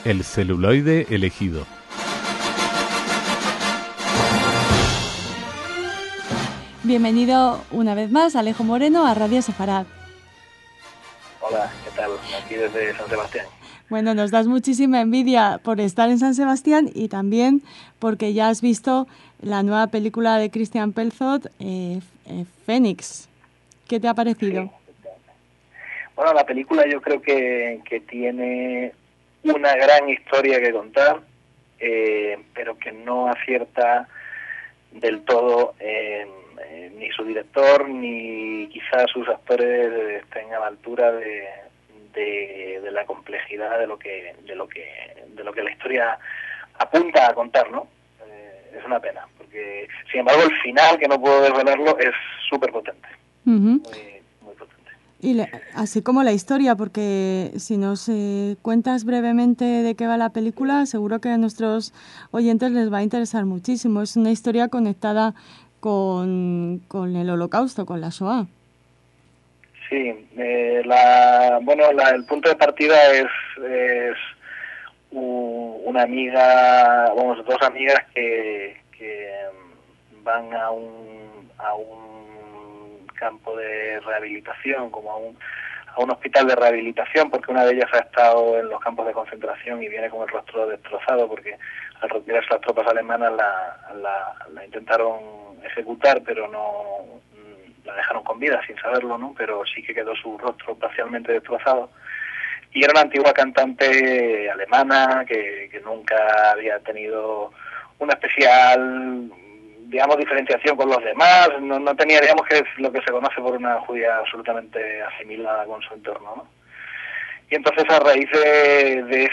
El celuloide elegido. Bienvenido una vez más, Alejo Moreno, a Radio Sefarad. Hola, ¿qué tal? Aquí desde San Sebastián. Bueno, nos das muchísima envidia por estar en San Sebastián y también porque ya has visto la nueva película de Christian Pelzot, Fénix. ¿Qué te ha parecido? Sí. Bueno, la película yo creo que tiene una gran historia que contar, pero que no acierta del todo ni su director ni quizás sus actores estén a la altura de la complejidad de lo que la historia apunta a contar, ¿no? Es una pena, porque sin embargo el final, que no puedo desvelarlo, es súper potente. Muy potente. Y así como la historia, porque si nos cuentas brevemente de qué va la película, seguro que a nuestros oyentes les va a interesar muchísimo. Es una historia conectada con el Holocausto, con la Shoah. Sí, el punto de partida es una amiga, dos amigas que van a un campo de rehabilitación, como a un hospital de rehabilitación, porque una de ellas ha estado en los campos de concentración y viene con el rostro destrozado, porque al retirarse las tropas alemanas la intentaron ejecutar, pero no la dejaron con vida sin saberlo, ¿no? Pero sí que quedó su rostro parcialmente destrozado. Y era una antigua cantante alemana que nunca había tenido una especial, digamos, diferenciación con los demás, no tenía, digamos, que es lo que se conoce por una judía absolutamente asimilada con su entorno, ¿no? Y entonces, a raíz de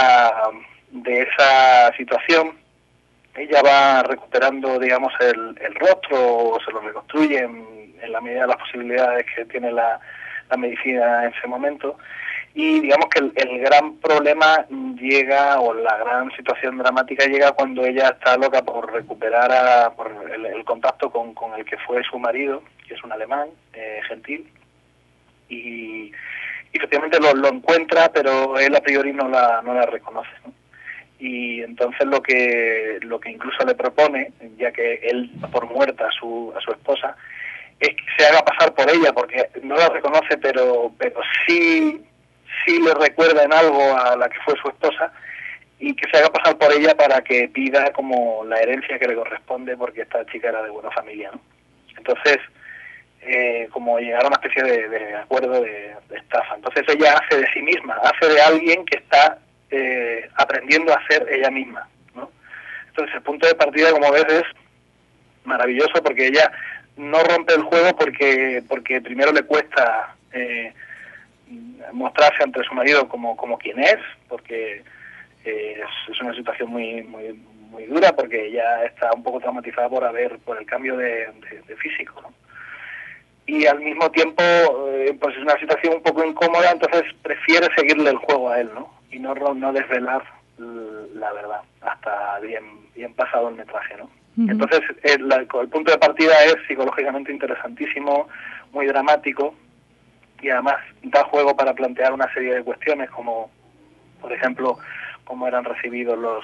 esa situación, ella va recuperando, digamos, el rostro, o se lo reconstruye en la medida de las posibilidades que tiene la medicina en ese momento. Y digamos que el gran problema llega, o la gran situación dramática llega cuando ella está loca por recuperar por el contacto con el que fue su marido, que es un alemán, gentil, y efectivamente lo encuentra, pero él a priori no la reconoce, ¿no? Y entonces lo que incluso le propone, ya que él da por muerta a su esposa, es que se haga pasar por ella, porque no la reconoce, pero sí le recuerda en algo a la que fue su esposa, y que se haga pasar por ella para que pida como la herencia que le corresponde, porque esta chica era de buena familia, ¿no? Entonces, como llegar a una especie de acuerdo de estafa. Entonces ella hace de sí misma, hace de alguien que está aprendiendo a ser ella misma, ¿no? Entonces el punto de partida, como ves, es maravilloso, porque ella no rompe el juego porque primero le cuesta mostrarse ante su marido como quien es, porque es una situación muy dura, porque ella está un poco traumatizada por el cambio de físico, ¿no? Y al mismo tiempo pues es una situación un poco incómoda, entonces prefiere seguirle el juego a él, ¿no? Y no desvelar la verdad hasta bien pasado el metraje, ¿no? Uh-huh. Entonces el punto de partida es psicológicamente interesantísimo, muy dramático, y además da juego para plantear una serie de cuestiones, como por ejemplo cómo era recibido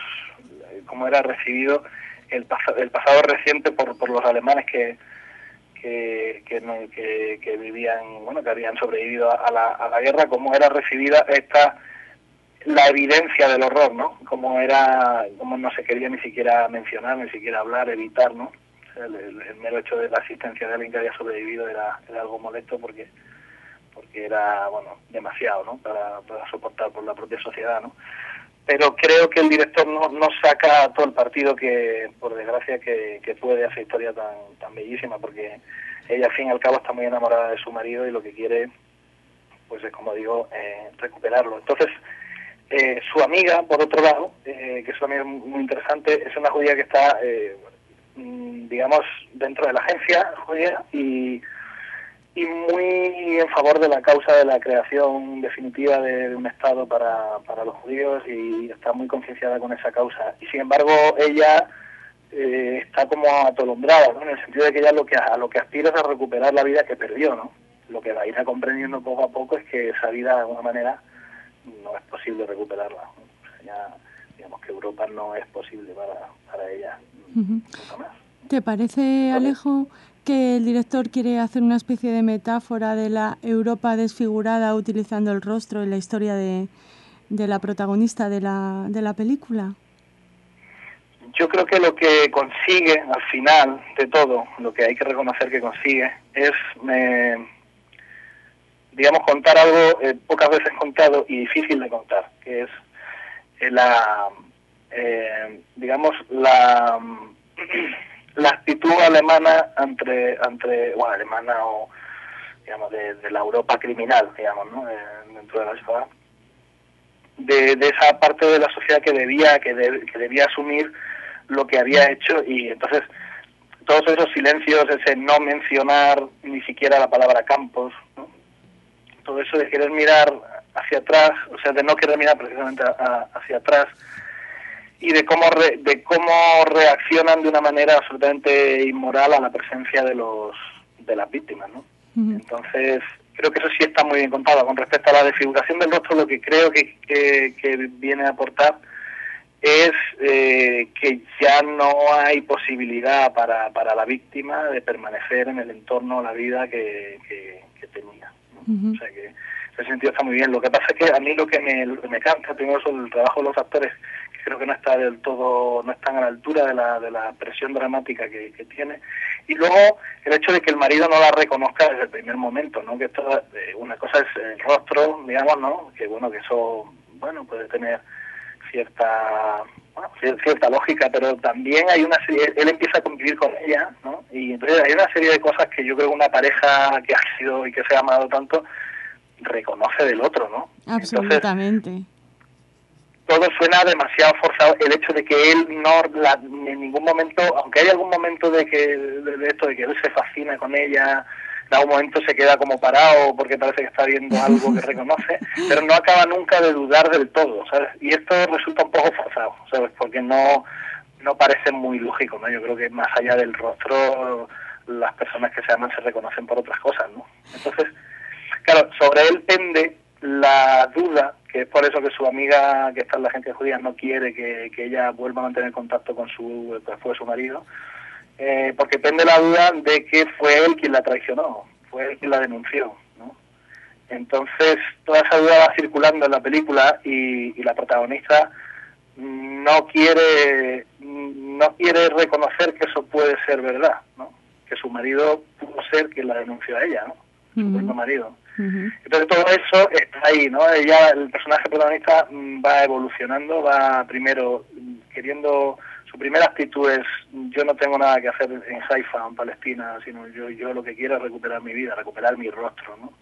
el pasado reciente por los alemanes que vivían, bueno, que habían sobrevivido a la guerra, cómo era recibida la evidencia del horror, ¿no? Cómo no se quería ni siquiera mencionar, ni siquiera hablar, evitar, ¿no? O sea, el mero hecho de la existencia de alguien que había sobrevivido era algo molesto, porque era, bueno, demasiado, ¿no? Para soportar por la propia sociedad, ¿no? Pero creo que el director no saca todo el partido que, por desgracia, que puede esa historia tan bellísima, porque ella al fin y al cabo está muy enamorada de su marido y lo que quiere, pues es, como digo, recuperarlo. Entonces, su amiga, por otro lado, que es una amiga muy interesante, es una judía que está, digamos, dentro de la agencia judía y muy en favor de la causa de la creación definitiva de un Estado para los judíos, y está muy concienciada con esa causa. Y sin embargo, ella está como atolondrada, ¿no? En el sentido de que ella a lo que aspira es a recuperar la vida que perdió, ¿no? Lo que va a ir comprendiendo poco a poco es que esa vida, de alguna manera, no es posible recuperarla. ya digamos que Europa no es posible para ella nunca más. ¿Te parece, Alejo, que el director quiere hacer una especie de metáfora de la Europa desfigurada utilizando el rostro en la historia de la protagonista de la película? Yo creo que lo que consigue al final de todo, lo que hay que reconocer que consigue, es, digamos, contar algo pocas veces contado y difícil de contar, que es digamos, la actitud alemana ante bueno, alemana o, digamos, de la Europa criminal, digamos, ¿no? Dentro de la ciudad, de esa parte de la sociedad que debía asumir lo que había hecho, y entonces todos esos silencios, ese no mencionar ni siquiera la palabra campos, ¿no? Todo eso de querer mirar hacia atrás, o sea, de no querer mirar precisamente hacia atrás, y de cómo reaccionan de una manera absolutamente inmoral a la presencia de las víctimas, ¿no? Entonces, creo que eso sí está muy bien contado. Con respecto a la desfiguración del rostro, lo que creo que viene a aportar es que ya no hay posibilidad para la víctima de permanecer en el entorno, la vida que tenía, ¿no? O sea que en ese sentido está muy bien. Lo que pasa es que a mí lo que me encanta primero sobre el trabajo de los actores, que creo que no está del todo, no están a la altura de la presión dramática que tiene, y luego el hecho de que el marido no la reconozca desde el primer momento, ¿no? Que esto, una cosa es el rostro, digamos, ¿no? Que bueno, que eso, bueno, puede tener cierta lógica, pero también hay una serie, él empieza a convivir con ella, ¿no? Y entonces hay una serie de cosas que yo creo que una pareja que ha sido y que se ha amado tanto reconoce del otro, ¿no? Absolutamente. Entonces, todo suena demasiado forzado. El hecho de que él en ningún momento, aunque hay algún momento de esto de que él se fascina con ella, en algún momento se queda como parado porque parece que está viendo algo que reconoce, pero no acaba nunca de dudar del todo, ¿sabes? Y esto resulta un poco forzado, ¿sabes? Porque no parece muy lógico, ¿no? Yo creo que más allá del rostro, las personas que se aman se reconocen por otras cosas, ¿no? Entonces, claro, sobre él pende la duda, que es por eso que su amiga, que está en la agencia judía, no quiere que ella vuelva a mantener contacto con su marido, porque pende la duda de que fue él quien la traicionó, fue él quien la denunció, ¿no? Entonces, toda esa duda va circulando en la película y la protagonista no quiere reconocer que eso puede ser verdad, ¿no? Que su marido pudo ser quien la denunció a ella, ¿no? Su propio marido. Entonces todo eso está ahí, ¿no? Ella, el personaje protagonista, va evolucionando, va primero queriendo, su primera actitud es: yo no tengo nada que hacer en Haifa, en Palestina, sino yo lo que quiero es recuperar mi vida, recuperar mi rostro, ¿no?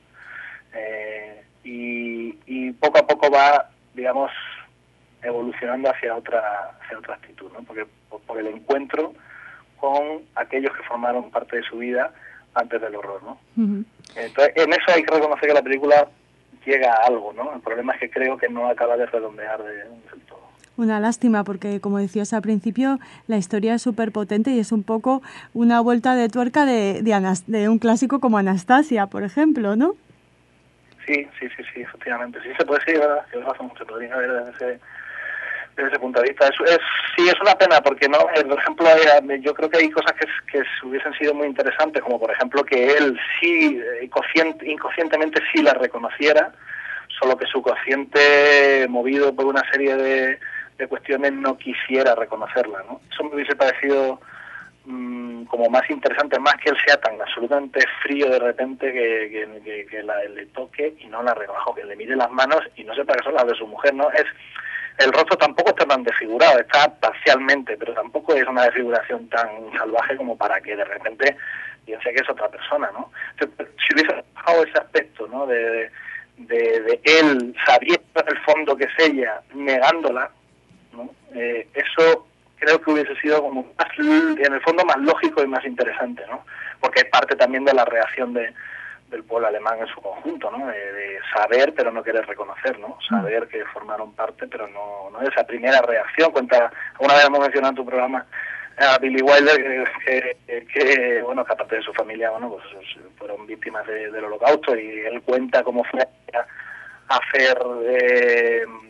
Y poco a poco va, digamos, evolucionando hacia otra actitud, ¿no? Porque por el encuentro con aquellos que formaron parte de su vida antes del horror, ¿no? Entonces, en eso hay que reconocer que la película llega a algo, ¿no? El problema es que creo que no acaba de redondear del todo. Una lástima, porque como decías al principio, la historia es súper potente y es un poco una vuelta de tuerca de un clásico como Anastasia, por ejemplo, ¿no? Sí, efectivamente. Sí se puede decir, ¿verdad? Se podría ver desde ese punto de vista. Sí, es una pena, porque no, por ejemplo, yo creo que hay cosas que hubiesen sido muy interesantes, como por ejemplo que él sí, inconscientemente sí la reconociera, solo que su consciente, movido por una serie de cuestiones, no quisiera reconocerla, ¿no? Eso me hubiese parecido como más interesante, más que él sea tan absolutamente frío de repente que le toque y no la reconozca, que le mire las manos y no sepa que son las de su mujer, ¿no? El rostro tampoco está tan desfigurado, está parcialmente, pero tampoco es una desfiguración tan salvaje como para que de repente piense que es otra persona, ¿no? Entonces, si hubiese bajado ese aspecto, ¿no? De él sabiendo en el fondo que es ella, negándola, ¿no? Eso creo que hubiese sido como más, en el fondo, más lógico y más interesante, ¿no? Porque es parte también de la reacción del pueblo alemán en su conjunto, ¿no? De saber pero no querer reconocer, ¿no? Saber que formaron parte pero no esa primera reacción. Una vez hemos mencionado en tu programa a Billy Wilder, que bueno, que aparte de su familia, bueno, pues fueron víctimas del Holocausto, y él cuenta cómo fue a hacer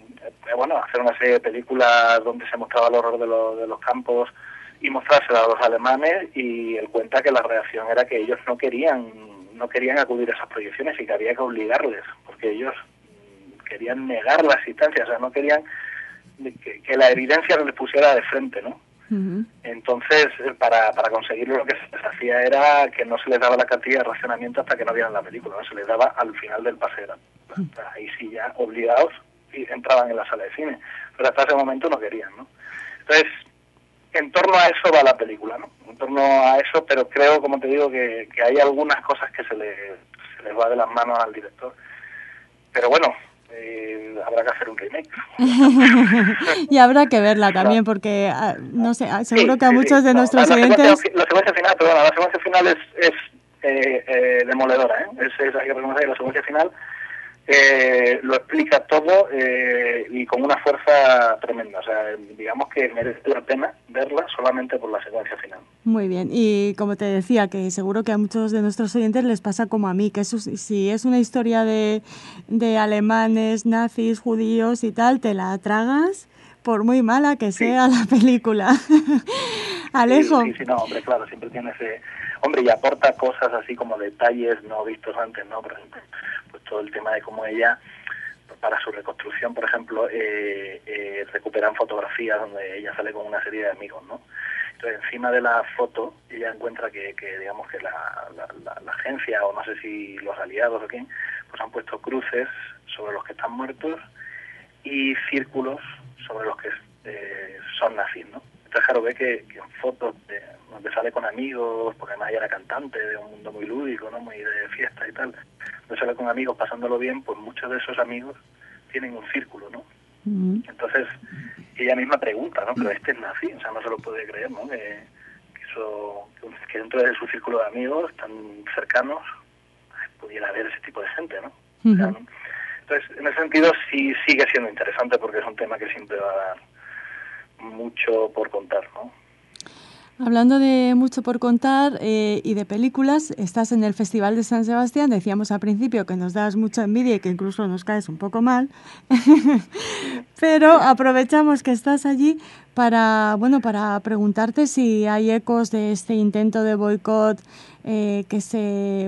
bueno, hacer una serie de películas donde se mostraba el horror de los campos y mostrárselo a los alemanes, y él cuenta que la reacción era que ellos no querían acudir a esas proyecciones y que había que obligarles, porque ellos querían negar la existencia, o sea, no querían que la evidencia les pusiera de frente, ¿no? Uh-huh. Entonces, para conseguirlo, lo que se les hacía era que no se les daba la cartilla de racionamiento hasta que no vieran la película, ¿no? Se les daba al final del paseo. Ahí sí, ya obligados, y entraban en la sala de cine, pero hasta ese momento no querían, ¿no? Entonces, en torno a eso va la película, ¿no? En torno a eso, pero creo, como te digo, que hay algunas cosas que se les va de las manos al director. Pero bueno, habrá que hacer un remake. Y habrá que verla también, porque, no sé, seguro que a muchos de nuestros oyentes... La secuencia final, perdona, la secuencia final es demoledora, ¿eh? Hay que reconocer que la secuencia final lo explica todo y con una fuerza tremenda. O sea, digamos que merece la pena verla solamente por la secuencia final. Muy bien, y como te decía, que seguro que a muchos de nuestros oyentes les pasa como a mí, que si es una historia de alemanes, nazis, judíos y tal, te la tragas por muy mala que sea la película. Alejo. Sí, no, hombre, claro, siempre tiene ese... Hombre, y aporta cosas así como detalles no vistos antes, ¿no? Por ejemplo, pues todo el tema de cómo ella, para su reconstrucción, por ejemplo, recuperan fotografías donde ella sale con una serie de amigos, ¿no? Entonces, encima de la foto, ella encuentra que digamos que la agencia, o no sé si los aliados o quién, pues han puesto cruces sobre los que están muertos y círculos sobre los que son nazis, ¿no? Entonces, claro, ve que en fotos donde sale con amigos, porque además ella era cantante de un mundo muy lúdico, ¿no? Muy de fiesta y tal, donde sale con amigos pasándolo bien, pues muchos de esos amigos tienen un círculo, ¿no? Uh-huh. Entonces, ella misma pregunta, ¿no? Pero este es nazi, o sea, no se lo puede creer, ¿no? Que dentro de su círculo de amigos tan cercanos pudiera haber ese tipo de gente, ¿no? Uh-huh. O sea, ¿no? Entonces, en ese sentido sí sigue siendo interesante, porque es un tema que siempre va a dar mucho por contar, ¿no? Hablando de mucho por contar y de películas, estás en el Festival de San Sebastián. Decíamos al principio que nos das mucha envidia y que incluso nos caes un poco mal. Pero aprovechamos que estás allí para preguntarte si hay ecos de este intento de boicot que se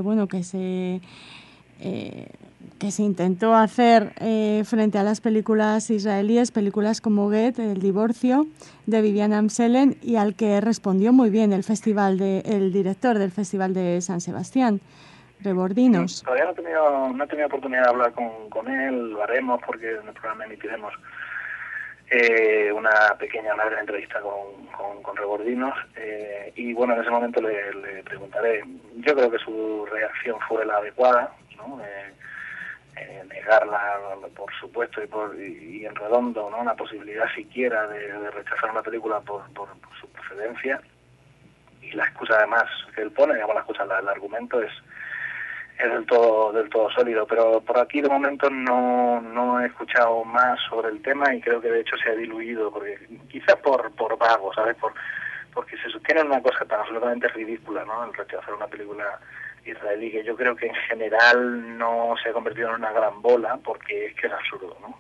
intentó hacer frente a las películas israelíes, películas como Get, El divorcio, de Vivian Amselen, y al que respondió muy bien el director del Festival de San Sebastián, Rebordinos. Todavía no he tenido oportunidad de hablar con él, lo haremos porque en el programa emitiremos una breve entrevista con Rebordinos, y bueno, en ese momento le preguntaré. Yo creo que su reacción fue la adecuada, ¿no? Negarla, por supuesto, y en redondo, ¿no? La posibilidad siquiera de rechazar una película por su procedencia, y la excusa además que él pone, digamos, el argumento es del todo sólido, pero por aquí de momento no he escuchado más sobre el tema, y creo que de hecho se ha diluido, porque quizás por vago, ¿sabes? Porque se sostiene una cosa tan absolutamente ridícula, ¿no? El rechazar una película israelí, que yo creo que en general no se ha convertido en una gran bola, porque es que es absurdo, ¿no?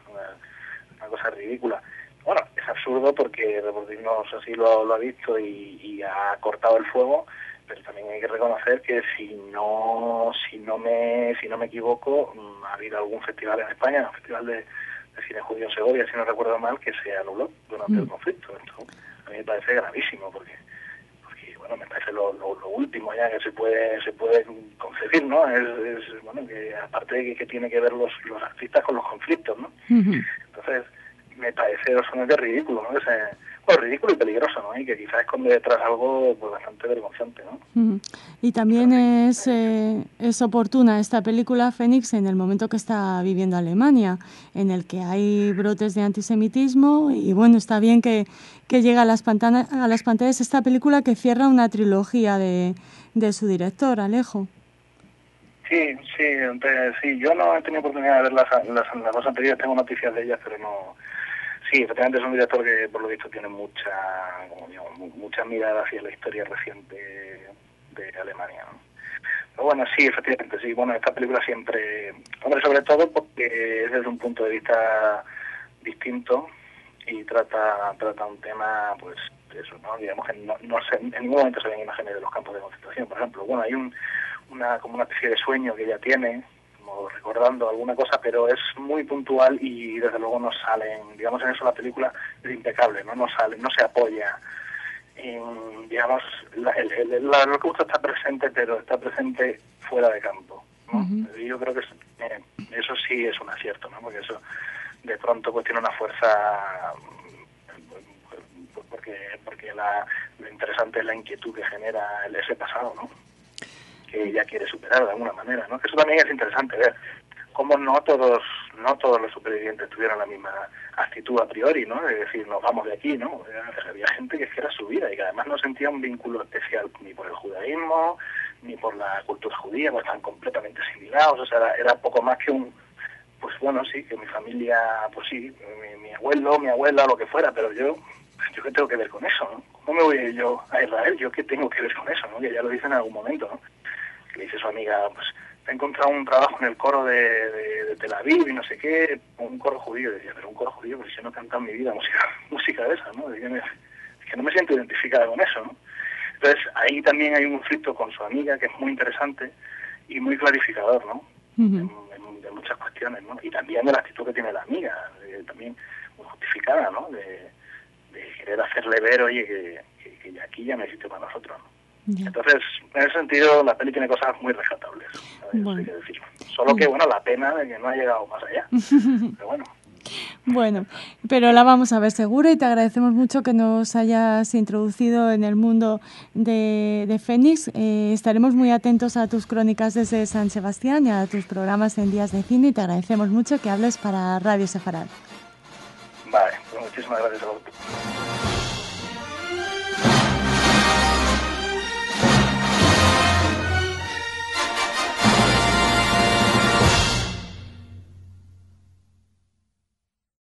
Es una cosa ridícula. Bueno, es absurdo porque Rebordinos así lo ha visto y ha cortado el fuego, pero también hay que reconocer que si no me equivoco, ha habido algún festival en España, un festival de cine judío en Segovia, si no recuerdo mal, que se anuló durante el conflicto. Esto a mí me parece gravísimo, porque bueno, me parece lo último ya que se puede concebir, ¿no? Es bueno, que aparte de que tiene que ver los artistas con los conflictos, ¿no? Uh-huh. Entonces, me parece absolutamente ridículo, ¿no? Ridículo y peligroso, ¿no? Y que quizás esconde detrás algo pues bastante vergonzante, ¿no? Uh-huh. Y también es oportuna esta película, Fénix, en el momento que está viviendo Alemania, en el que hay brotes de antisemitismo, y bueno, está bien que llega a las pantallas esta película que cierra una trilogía de su director, Alejo. Sí, yo no he tenido oportunidad de ver las dos anteriores, tengo noticias de ellas, pero no... Sí, efectivamente es un director que por lo visto tiene mucha mirada hacia la historia reciente de Alemania, ¿no? Pero bueno, sí, efectivamente, sí. Bueno, esta película siempre... Hombre, sobre todo porque es desde un punto de vista distinto y trata un tema, pues, eso, ¿no? Digamos que no se, en ningún momento se ven imágenes de los campos de concentración, por ejemplo. Bueno, hay como una especie de sueño que ella tiene, como recordando alguna cosa, pero es muy puntual y desde luego no salen, digamos, en eso la película es impecable, no sale, no se apoya en, digamos, lo que gusta está presente, pero está presente fuera de campo, ¿no? Uh-huh. Y yo creo que eso sí es un acierto, ¿no? Porque eso de pronto pues tiene una fuerza, porque lo interesante es la inquietud que genera ese pasado, ¿no? Que ella quiere superar de alguna manera, ¿no? Que eso también es interesante ver cómo no todos los supervivientes tuvieron la misma actitud a priori, ¿no? Es decir, nos vamos de aquí, ¿no? Había gente que era su vida y que además no sentía un vínculo especial ni por el judaísmo ni por la cultura judía, pues estaban completamente asimilados, o sea, era poco más que pues bueno, sí, que mi familia, pues sí, mi abuelo, mi abuela, lo que fuera, pero yo qué tengo que ver con eso, ¿no? ¿Cómo me voy yo a Israel? ¿Yo qué tengo que ver con eso, no? Que ya lo dice en algún momento, ¿no? Que le dice su amiga, pues he encontrado un trabajo en el coro de Tel Aviv y no sé qué, un coro judío. Y decía, pero un coro judío, pues yo no he cantado en mi vida música de esa, ¿no? Es que no me siento identificada con eso, ¿no? Entonces ahí también hay un conflicto con su amiga que es muy interesante y muy clarificador, ¿no? Uh-huh. De muchas cuestiones, ¿no? Y también de la actitud que tiene la amiga, también muy justificada, ¿no? De querer hacerle ver, oye, que aquí ya no existe para nosotros, ¿no? Yeah. Entonces, en ese sentido, la peli tiene cosas muy rescatables, bueno. Hay que decirlo. Solo que, bueno, la pena de que no ha llegado más allá. Pero bueno. Bueno, pero la vamos a ver seguro y te agradecemos mucho que nos hayas introducido en el mundo de Fénix. Estaremos muy atentos a tus crónicas desde San Sebastián y a tus programas en Días de Cine y te agradecemos mucho que hables para Radio Sefarad. Vale, pues muchísimas gracias a vosotros.